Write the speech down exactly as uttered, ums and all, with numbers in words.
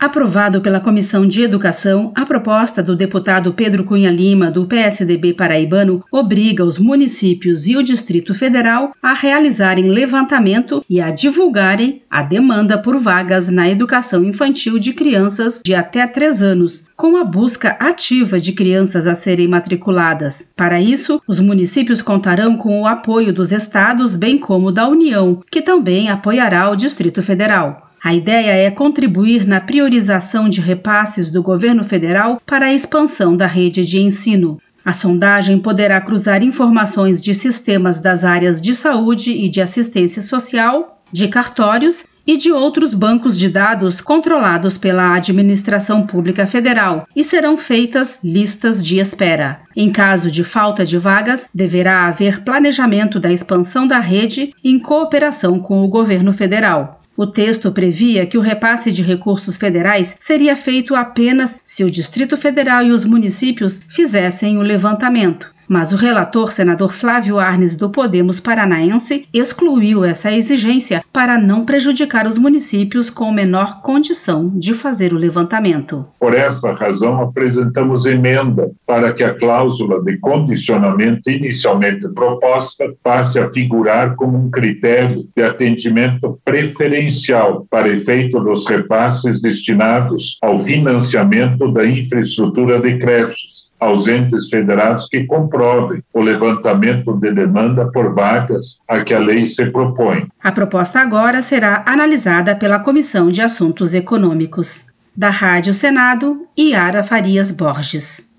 Aprovado pela Comissão de Educação, a proposta do deputado Pedro Cunha Lima, do P S D B paraibano, obriga os municípios e o Distrito Federal a realizarem levantamento e a divulgarem a demanda por vagas na educação infantil de crianças de até três anos, com a busca ativa de crianças a serem matriculadas. Para isso, os municípios contarão com o apoio dos estados, bem como da União, que também apoiará o Distrito Federal. A ideia é contribuir na priorização de repasses do governo federal para a expansão da rede de ensino. A sondagem poderá cruzar informações de sistemas das áreas de saúde e de assistência social, de cartórios e de outros bancos de dados controlados pela Administração Pública Federal e serão feitas listas de espera. Em caso de falta de vagas, deverá haver planejamento da expansão da rede em cooperação com o governo federal. O texto previa que o repasse de recursos federais seria feito apenas se o Distrito Federal e os municípios fizessem o levantamento. Mas o relator, senador Flávio Arnes, do Podemos Paranaense, excluiu essa exigência para não prejudicar os municípios com menor condição de fazer o levantamento. Por essa razão, apresentamos emenda para que a cláusula de condicionamento inicialmente proposta passe a figurar como um critério de atendimento preferencial para efeito dos repasses destinados ao financiamento da infraestrutura de creches, aos entes federados que comprovem o levantamento de demanda por vagas a que a lei se propõe. A proposta agora será analisada pela Comissão de Assuntos Econômicos. Da Rádio Senado, Yara Farias Borges.